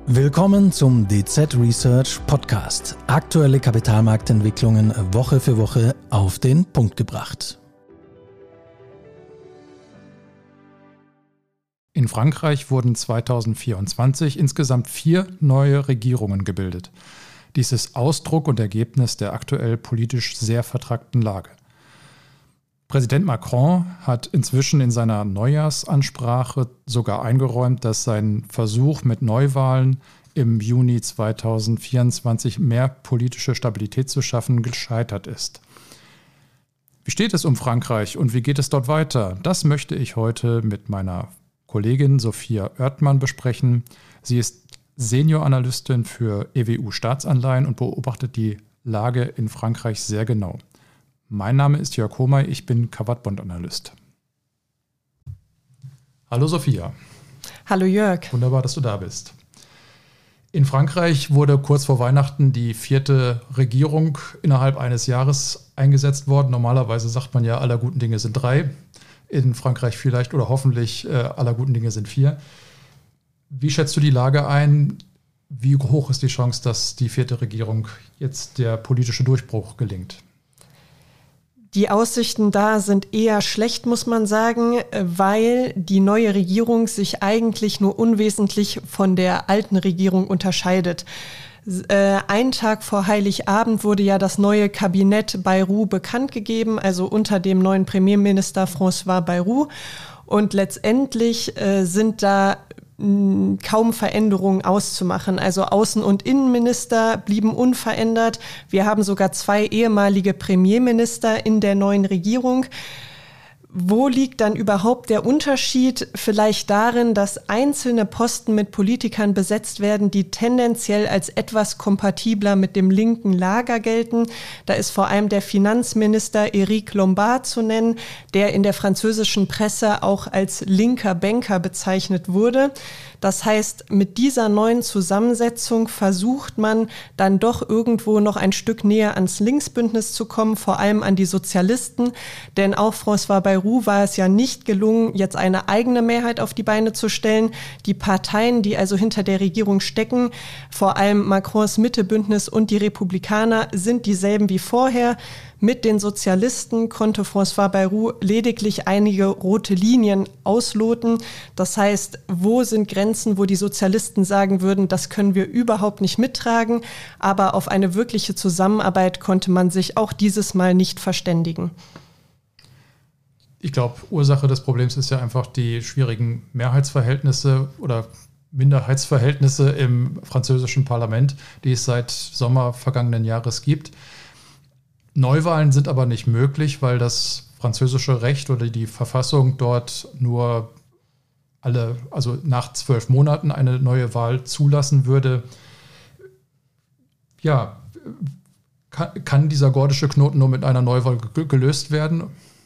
Willkommen zum DZ Research Podcast. Aktuelle Kapitalmarktentwicklungen Woche für Woche auf den Punkt gebracht. In Frankreich wurden 2024 insgesamt 4 neue Regierungen gebildet. Dies ist Ausdruck und Ergebnis der aktuell politisch sehr vertrackten Lage. Präsident Macron hat inzwischen in seiner Neujahrsansprache sogar eingeräumt, dass sein Versuch mit Neuwahlen im Juni 2024 mehr politische Stabilität zu schaffen gescheitert ist. Wie steht es um Frankreich und wie geht es dort weiter? Das möchte ich heute mit meiner Kollegin Sophia Oertmann besprechen. Sie ist Senior-Analystin für EWU-Staatsanleihen und beobachtet die Lage in Frankreich sehr genau. Mein Name ist Jörg Homay, ich bin Kavat-Bond-Analyst. Hallo Sophia. Hallo Jörg. Wunderbar, dass du da bist. In Frankreich wurde kurz vor Weihnachten die 4. Regierung innerhalb eines Jahres eingesetzt worden. Normalerweise sagt man ja, aller guten Dinge sind 3. In Frankreich vielleicht oder hoffentlich aller guten Dinge sind 4. Wie schätzt du die Lage ein? Wie hoch ist die Chance, dass die 4. Regierung jetzt der politische Durchbruch gelingt? Die Aussichten da sind eher schlecht, muss man sagen, weil die neue Regierung sich eigentlich nur unwesentlich von der alten Regierung unterscheidet. Einen Tag vor Heiligabend wurde ja das neue Kabinett Bayrou bekannt gegeben, also unter dem neuen Premierminister François Bayrou. Und letztendlich sind da kaum Veränderungen auszumachen. Also Außen- und Innenminister blieben unverändert. Wir haben sogar 2 ehemalige Premierminister in der neuen Regierung. Wo liegt dann überhaupt der Unterschied? Vielleicht darin, dass einzelne Posten mit Politikern besetzt werden, die tendenziell als etwas kompatibler mit dem linken Lager gelten. Da ist vor allem der Finanzminister Éric Lombard zu nennen, der in der französischen Presse auch als linker Banker bezeichnet wurde. Das heißt, mit dieser neuen Zusammensetzung versucht man dann doch irgendwo noch ein Stück näher ans Linksbündnis zu kommen, vor allem an die Sozialisten. Denn auch François Bayrou war es ja nicht gelungen, jetzt eine eigene Mehrheit auf die Beine zu stellen. Die Parteien, die also hinter der Regierung stecken, vor allem Macrons Mittebündnis und die Republikaner, sind dieselben wie vorher. Mit den Sozialisten konnte François Bayrou lediglich einige rote Linien ausloten. Das heißt, wo sind Grenzen, wo die Sozialisten sagen würden, das können wir überhaupt nicht mittragen. Aber auf eine wirkliche Zusammenarbeit konnte man sich auch dieses Mal nicht verständigen. Ich glaube, Ursache des Problems ist ja einfach die schwierigen Mehrheitsverhältnisse oder Minderheitsverhältnisse im französischen Parlament, die es seit Sommer vergangenen Jahres gibt. Neuwahlen sind aber nicht möglich, weil das französische Recht oder die Verfassung dort nur nach 12 Monaten eine neue Wahl zulassen würde. Ja, kann dieser gordische Knoten nur mit einer Neuwahl gelöst werden?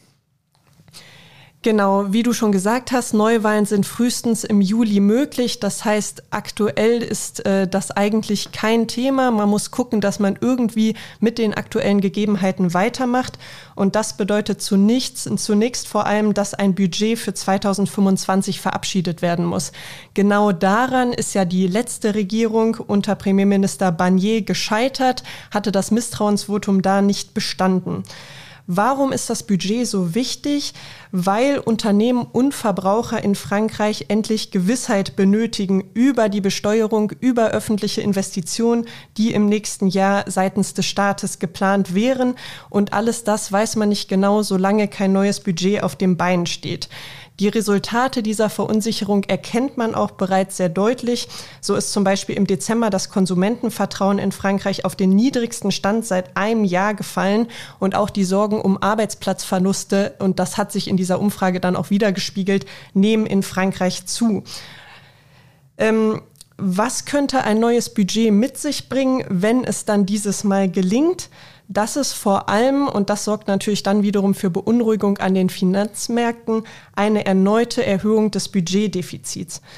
Genau, wie du schon gesagt hast, Neuwahlen sind frühestens im Juli möglich. Das heißt, aktuell ist das eigentlich kein Thema. Man muss gucken, dass man irgendwie mit den aktuellen Gegebenheiten weitermacht. Und das bedeutet zunächst vor allem, dass ein Budget für 2025 verabschiedet werden muss. Genau daran ist ja die letzte Regierung unter Premierminister Barnier gescheitert, hatte das Misstrauensvotum da nicht bestanden. Warum ist das Budget so wichtig? Weil Unternehmen und Verbraucher in Frankreich endlich Gewissheit benötigen über die Besteuerung, über öffentliche Investitionen, die im nächsten Jahr seitens des Staates geplant wären. Und alles das weiß man nicht genau, solange kein neues Budget auf dem Bein steht. Die Resultate dieser Verunsicherung erkennt man auch bereits sehr deutlich. So ist zum Beispiel im Dezember das Konsumentenvertrauen in Frankreich auf den niedrigsten Stand seit einem Jahr gefallen und auch die Sorgen um Arbeitsplatzverluste, und das hat sich in dieser Umfrage dann auch wiedergespiegelt, nehmen in Frankreich zu. Was könnte ein neues Budget mit sich bringen, wenn es dann dieses Mal gelingt? Das ist vor allem, und das sorgt natürlich dann wiederum für Beunruhigung an den Finanzmärkten, eine erneute Erhöhung des Budgetdefizits.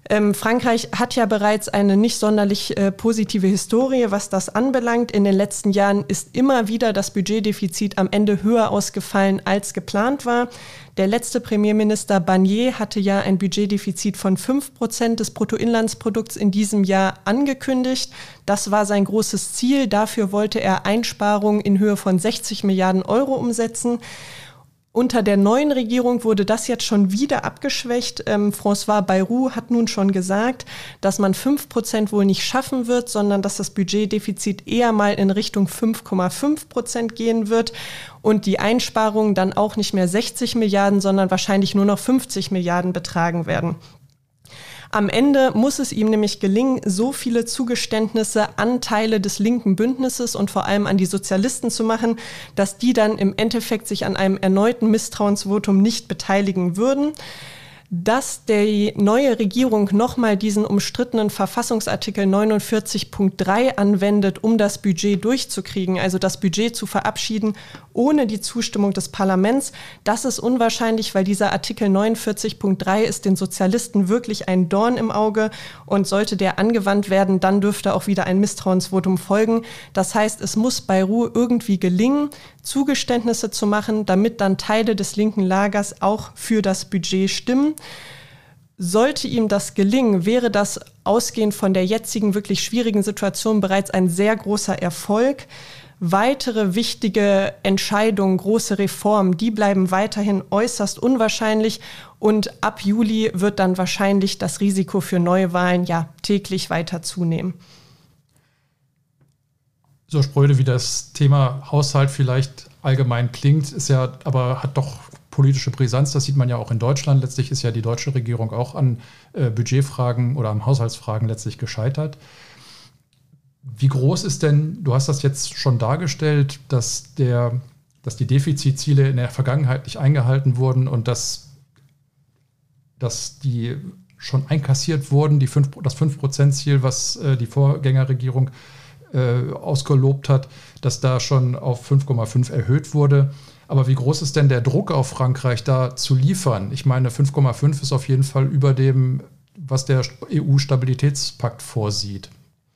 Frankreich hat ja bereits eine nicht sonderlich positive Historie, was das anbelangt. In den letzten Jahren ist immer wieder das Budgetdefizit am Ende höher ausgefallen, als geplant war. Der letzte Premierminister Barnier hatte ja ein Budgetdefizit von 5% des Bruttoinlandsprodukts in diesem Jahr angekündigt. Das war sein großes Ziel. Dafür wollte er Einsparungen in Höhe von 60 Milliarden Euro umsetzen. Unter der neuen Regierung wurde das jetzt schon wieder abgeschwächt. François Bayrou hat nun schon gesagt, dass man 5% wohl nicht schaffen wird, sondern dass das Budgetdefizit eher mal in Richtung 5,5% gehen wird und die Einsparungen dann auch nicht mehr 60 Milliarden, sondern wahrscheinlich nur noch 50 Milliarden betragen werden. Am Ende muss es ihm nämlich gelingen, so viele Zugeständnisse an Teile des linken Bündnisses und vor allem an die Sozialisten zu machen, dass die dann im Endeffekt sich an einem erneuten Misstrauensvotum nicht beteiligen würden. Dass die neue Regierung nochmal diesen umstrittenen Verfassungsartikel 49.3 anwendet, um das Budget durchzukriegen, also das Budget zu verabschieden ohne die Zustimmung des Parlaments, das ist unwahrscheinlich, weil dieser Artikel 49.3 ist den Sozialisten wirklich ein Dorn im Auge und sollte der angewandt werden, dann dürfte auch wieder ein Misstrauensvotum folgen. Das heißt, es muss Bayrou irgendwie gelingen, Zugeständnisse zu machen, damit dann Teile des linken Lagers auch für das Budget stimmen. Sollte ihm das gelingen, wäre das ausgehend von der jetzigen wirklich schwierigen Situation bereits ein sehr großer Erfolg. Weitere wichtige Entscheidungen, große Reformen, die bleiben weiterhin äußerst unwahrscheinlich und ab Juli wird dann wahrscheinlich das Risiko für Neuwahlen ja täglich weiter zunehmen. So spröde wie das Thema Haushalt vielleicht allgemein klingt, ist ja, aber hat doch politische Brisanz. Das sieht man ja auch in Deutschland. Letztlich ist ja die deutsche Regierung auch an Budgetfragen oder an Haushaltsfragen letztlich gescheitert. Wie groß ist denn, du hast das jetzt schon dargestellt, dass die Defizitziele in der Vergangenheit nicht eingehalten wurden und dass die schon einkassiert wurden, das 5%-Ziel, was die Vorgängerregierung ausgelobt hat, dass da schon auf 5,5 erhöht wurde. Aber wie groß ist denn der Druck auf Frankreich, da zu liefern? Ich meine, 5,5 ist auf jeden Fall über dem, was der EU-Stabilitätspakt vorsieht.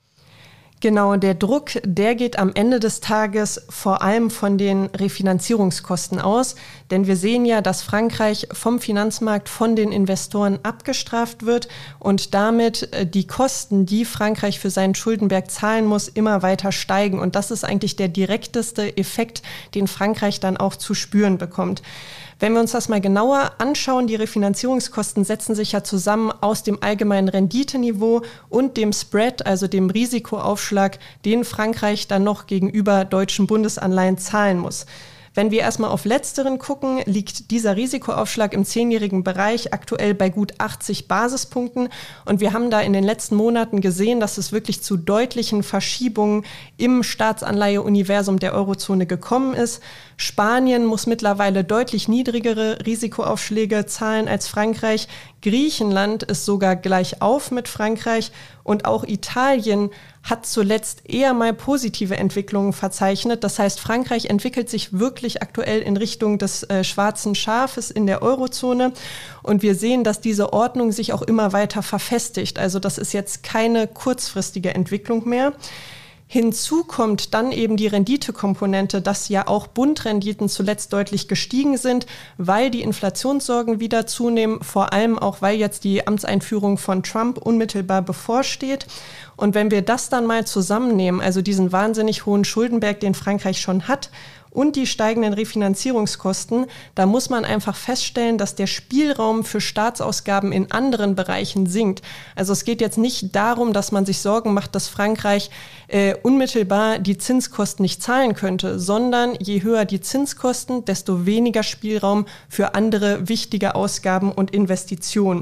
Genau, der Druck, der geht am Ende des Tages vor allem von den Refinanzierungskosten aus. Denn wir sehen ja, dass Frankreich vom Finanzmarkt, von den Investoren abgestraft wird und damit die Kosten, die Frankreich für seinen Schuldenberg zahlen muss, immer weiter steigen. Und das ist eigentlich der direkteste Effekt, den Frankreich dann auch zu spüren bekommt. Wenn wir uns das mal genauer anschauen, die Refinanzierungskosten setzen sich ja zusammen aus dem allgemeinen Renditeniveau und dem Spread, also dem Risikoaufschlag, den Frankreich dann noch gegenüber deutschen Bundesanleihen zahlen muss. Wenn wir erstmal auf Letzteren gucken, liegt dieser Risikoaufschlag im 10-jährigen Bereich aktuell bei gut 80 Basispunkten. Und wir haben da in den letzten Monaten gesehen, dass es wirklich zu deutlichen Verschiebungen im Staatsanleihe-Universum der Eurozone gekommen ist. Spanien muss mittlerweile deutlich niedrigere Risikoaufschläge zahlen als Frankreich. Griechenland ist sogar gleich auf mit Frankreich und auch Italien hat zuletzt eher mal positive Entwicklungen verzeichnet. Das heißt, Frankreich entwickelt sich wirklich aktuell in Richtung des schwarzen Schafes in der Eurozone und wir sehen, dass diese Ordnung sich auch immer weiter verfestigt. Also das ist jetzt keine kurzfristige Entwicklung mehr. Hinzu kommt dann eben die Renditekomponente, dass ja auch Bundrenditen zuletzt deutlich gestiegen sind, weil die Inflationssorgen wieder zunehmen, vor allem auch, weil jetzt die Amtseinführung von Trump unmittelbar bevorsteht. Und wenn wir das dann mal zusammennehmen, also diesen wahnsinnig hohen Schuldenberg, den Frankreich schon hat, und die steigenden Refinanzierungskosten, da muss man einfach feststellen, dass der Spielraum für Staatsausgaben in anderen Bereichen sinkt. Also es geht jetzt nicht darum, dass man sich Sorgen macht, dass Frankreich unmittelbar die Zinskosten nicht zahlen könnte, sondern je höher die Zinskosten, desto weniger Spielraum für andere wichtige Ausgaben und Investitionen.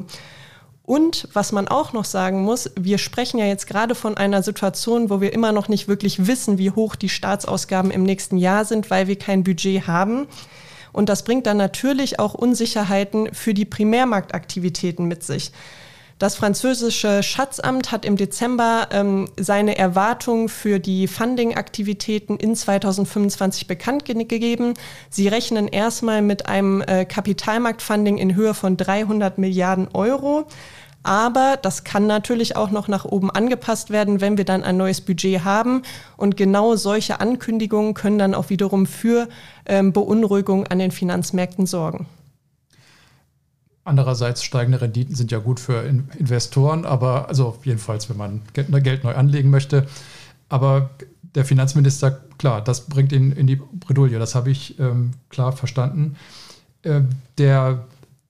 Und was man auch noch sagen muss, wir sprechen ja jetzt gerade von einer Situation, wo wir immer noch nicht wirklich wissen, wie hoch die Staatsausgaben im nächsten Jahr sind, weil wir kein Budget haben. Und das bringt dann natürlich auch Unsicherheiten für die Primärmarktaktivitäten mit sich. Das französische Schatzamt hat im Dezember seine Erwartungen für die Funding-Aktivitäten in 2025 bekannt gegeben. Sie rechnen erstmal mit einem Kapitalmarktfunding in Höhe von 300 Milliarden Euro. Aber das kann natürlich auch noch nach oben angepasst werden, wenn wir dann ein neues Budget haben. Und genau solche Ankündigungen können dann auch wiederum für Beunruhigung an den Finanzmärkten sorgen. Andererseits steigende Renditen sind ja gut für Investoren, aber also jedenfalls, wenn man Geld neu anlegen möchte. Aber der Finanzminister, klar, das bringt ihn in die Bredouille. Das habe ich klar verstanden. Der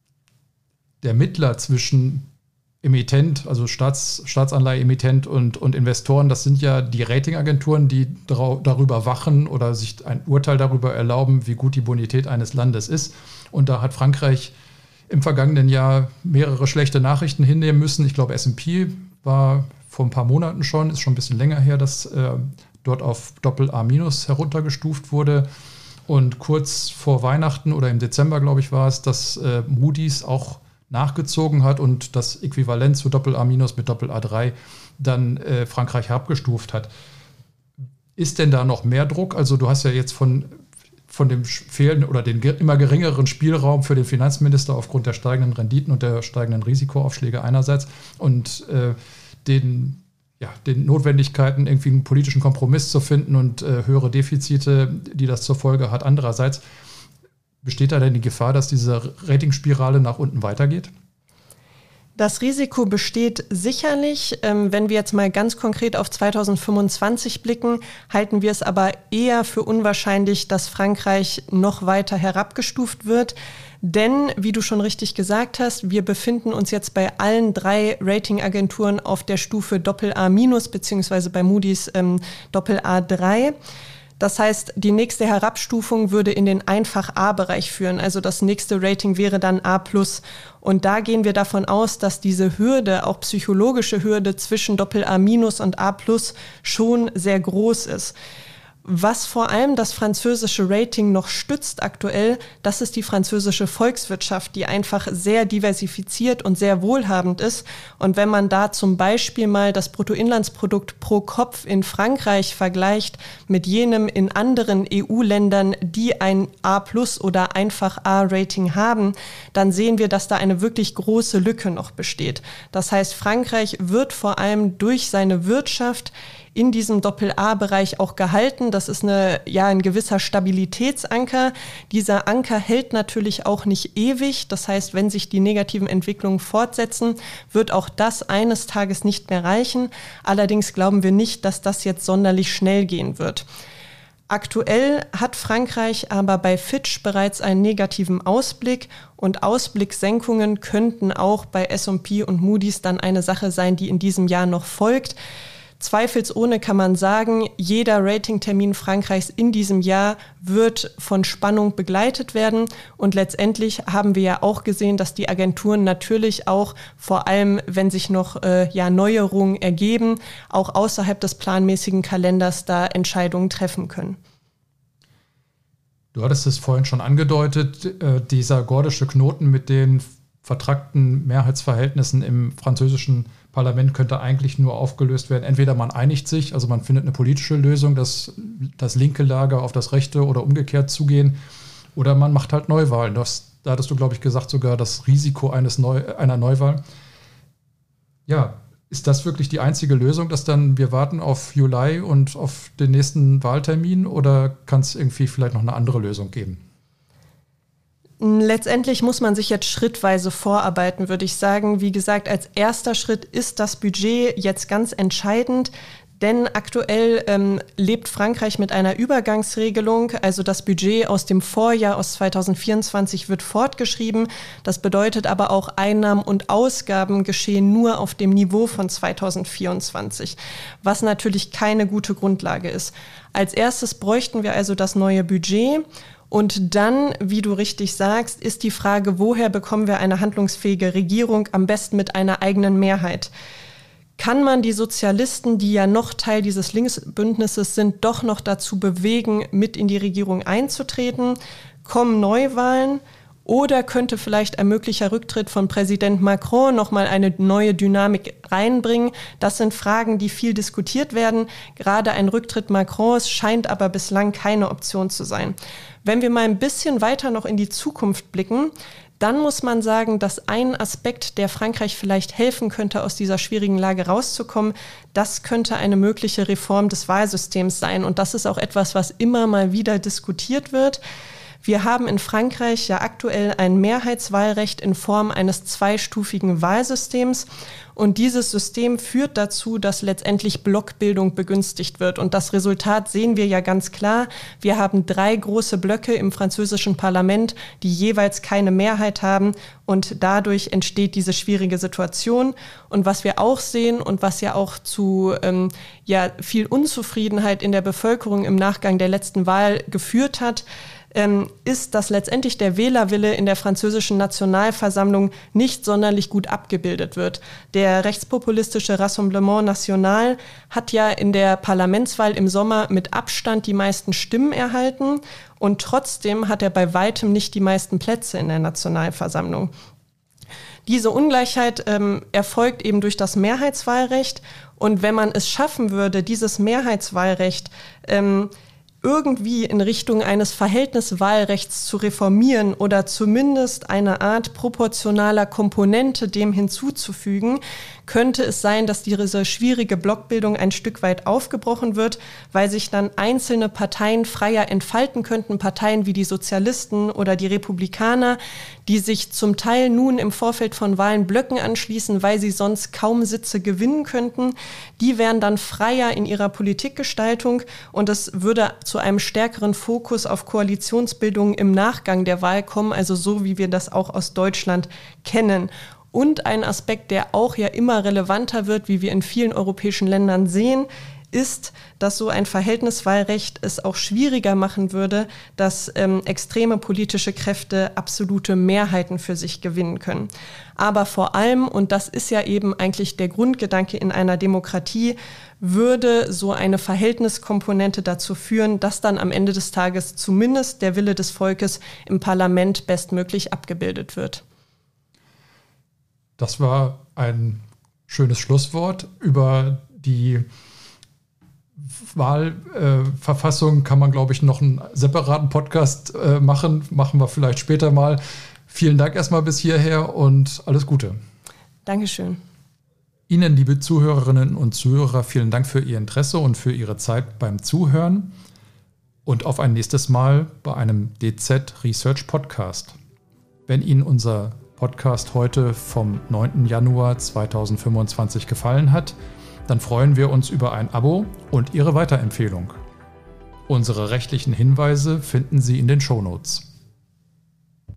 Mittler zwischen Emittent, also Staatsanleihe-Emittent und Investoren, das sind ja die Ratingagenturen, die darüber wachen oder sich ein Urteil darüber erlauben, wie gut die Bonität eines Landes ist. Und da hat Frankreich im vergangenen Jahr mehrere schlechte Nachrichten hinnehmen müssen. Ich glaube, S&P war vor ein paar Monaten schon, ist schon ein bisschen länger her, dass dort auf AA- heruntergestuft wurde. Und kurz vor Weihnachten oder im Dezember, glaube ich, war es, dass Moody's auch nachgezogen hat und das Äquivalent zu AA- mit AA3 dann Frankreich herabgestuft hat. Ist denn da noch mehr Druck? Also du hast ja jetzt von dem fehlenden oder den immer geringeren Spielraum für den Finanzminister aufgrund der steigenden Renditen und der steigenden Risikoaufschläge einerseits und den Notwendigkeiten, irgendwie einen politischen Kompromiss zu finden und höhere Defizite, die das zur Folge hat. Andererseits, besteht da denn die Gefahr, dass diese Ratingspirale nach unten weitergeht? Das Risiko besteht sicherlich. Wenn wir jetzt mal ganz konkret auf 2025 blicken, halten wir es aber eher für unwahrscheinlich, dass Frankreich noch weiter herabgestuft wird. Denn, wie du schon richtig gesagt hast, wir befinden uns jetzt bei allen 3 Ratingagenturen auf der Stufe AA- beziehungsweise bei Moody's AA3. Das heißt, die nächste Herabstufung würde in den Einfach-A-Bereich führen. Also das nächste Rating wäre dann A+. Und da gehen wir davon aus, dass diese Hürde, auch psychologische Hürde zwischen AA- und A+ schon sehr groß ist. Was vor allem das französische Rating noch stützt aktuell, das ist die französische Volkswirtschaft, die einfach sehr diversifiziert und sehr wohlhabend ist. Und wenn man da zum Beispiel mal das Bruttoinlandsprodukt pro Kopf in Frankreich vergleicht mit jenem in anderen EU-Ländern, die ein A+ oder einfach A-Rating haben, dann sehen wir, dass da eine wirklich große Lücke noch besteht. Das heißt, Frankreich wird vor allem durch seine Wirtschaft in diesem AA-Bereich auch gehalten. Das ist ein gewisser Stabilitätsanker. Dieser Anker hält natürlich auch nicht ewig. Das heißt, wenn sich die negativen Entwicklungen fortsetzen, wird auch das eines Tages nicht mehr reichen. Allerdings glauben wir nicht, dass das jetzt sonderlich schnell gehen wird. Aktuell hat Frankreich aber bei Fitch bereits einen negativen Ausblick und Ausblickssenkungen könnten auch bei S&P und Moody's dann eine Sache sein, die in diesem Jahr noch folgt. Zweifelsohne kann man sagen, jeder Ratingtermin Frankreichs in diesem Jahr wird von Spannung begleitet werden. Und letztendlich haben wir ja auch gesehen, dass die Agenturen natürlich auch, vor allem wenn sich noch Neuerungen ergeben, auch außerhalb des planmäßigen Kalenders da Entscheidungen treffen können. Du hattest es vorhin schon angedeutet, dieser gordische Knoten mit den vertrackten Mehrheitsverhältnissen im französischen Parlament könnte eigentlich nur aufgelöst werden. Entweder man einigt sich, also man findet eine politische Lösung, dass das linke Lager auf das rechte oder umgekehrt zugehen, oder man macht halt Neuwahlen. Da hattest du, glaube ich, gesagt, sogar das Risiko einer Neuwahl. Ja, ist das wirklich die einzige Lösung, dass dann wir warten auf Juli und auf den nächsten Wahltermin, oder kann es irgendwie vielleicht noch eine andere Lösung geben? Letztendlich muss man sich jetzt schrittweise vorarbeiten, würde ich sagen. Wie gesagt, als erster Schritt ist das Budget jetzt ganz entscheidend, denn aktuell lebt Frankreich mit einer Übergangsregelung. Also das Budget aus dem Vorjahr, aus 2024, wird fortgeschrieben. Das bedeutet aber auch, Einnahmen und Ausgaben geschehen nur auf dem Niveau von 2024, was natürlich keine gute Grundlage ist. Als erstes bräuchten wir also das neue Budget. Und dann, wie du richtig sagst, ist die Frage, woher bekommen wir eine handlungsfähige Regierung, am besten mit einer eigenen Mehrheit? Kann man die Sozialisten, die ja noch Teil dieses Linksbündnisses sind, doch noch dazu bewegen, mit in die Regierung einzutreten? Kommen Neuwahlen? Oder könnte vielleicht ein möglicher Rücktritt von Präsident Macron nochmal eine neue Dynamik reinbringen? Das sind Fragen, die viel diskutiert werden. Gerade ein Rücktritt Macrons scheint aber bislang keine Option zu sein. Wenn wir mal ein bisschen weiter noch in die Zukunft blicken, dann muss man sagen, dass ein Aspekt, der Frankreich vielleicht helfen könnte, aus dieser schwierigen Lage rauszukommen, das könnte eine mögliche Reform des Wahlsystems sein. Und das ist auch etwas, was immer mal wieder diskutiert wird. Wir haben in Frankreich ja aktuell ein Mehrheitswahlrecht in Form eines zweistufigen Wahlsystems. Und dieses System führt dazu, dass letztendlich Blockbildung begünstigt wird. Und das Resultat sehen wir ja ganz klar. Wir haben 3 große Blöcke im französischen Parlament, die jeweils keine Mehrheit haben. Und dadurch entsteht diese schwierige Situation. Und was wir auch sehen und was ja auch zu viel Unzufriedenheit in der Bevölkerung im Nachgang der letzten Wahl geführt hat, ist, dass letztendlich der Wählerwille in der französischen Nationalversammlung nicht sonderlich gut abgebildet wird. Der rechtspopulistische Rassemblement National hat ja in der Parlamentswahl im Sommer mit Abstand die meisten Stimmen erhalten und trotzdem hat er bei weitem nicht die meisten Plätze in der Nationalversammlung. Diese Ungleichheit erfolgt eben durch das Mehrheitswahlrecht und wenn man es schaffen würde, dieses Mehrheitswahlrecht irgendwie in Richtung eines Verhältniswahlrechts zu reformieren oder zumindest eine Art proportionaler Komponente dem hinzuzufügen, könnte es sein, dass diese schwierige Blockbildung ein Stück weit aufgebrochen wird, weil sich dann einzelne Parteien freier entfalten könnten, Parteien wie die Sozialisten oder die Republikaner, die sich zum Teil nun im Vorfeld von Wahlen Blöcken anschließen, weil sie sonst kaum Sitze gewinnen könnten. Die wären dann freier in ihrer Politikgestaltung und es würde zu einem stärkeren Fokus auf Koalitionsbildung im Nachgang der Wahl kommen, also so wie wir das auch aus Deutschland kennen. Und ein Aspekt, der auch ja immer relevanter wird, wie wir in vielen europäischen Ländern sehen, ist, dass so ein Verhältniswahlrecht es auch schwieriger machen würde, dass extreme politische Kräfte absolute Mehrheiten für sich gewinnen können. Aber vor allem, und das ist ja eben eigentlich der Grundgedanke in einer Demokratie, würde so eine Verhältniskomponente dazu führen, dass dann am Ende des Tages zumindest der Wille des Volkes im Parlament bestmöglich abgebildet wird. Das war ein schönes Schlusswort. Über die Wahlverfassung kann man, glaube ich, noch einen separaten Podcast machen. Machen wir vielleicht später mal. Vielen Dank erstmal bis hierher und alles Gute. Dankeschön. Ihnen, liebe Zuhörerinnen und Zuhörer, vielen Dank für Ihr Interesse und für Ihre Zeit beim Zuhören. Und auf ein nächstes Mal bei einem DZ Research Podcast. Wenn Ihnen unser Podcast heute vom 9. Januar 2025 gefallen hat, dann freuen wir uns über ein Abo und Ihre Weiterempfehlung. Unsere rechtlichen Hinweise finden Sie in den Shownotes.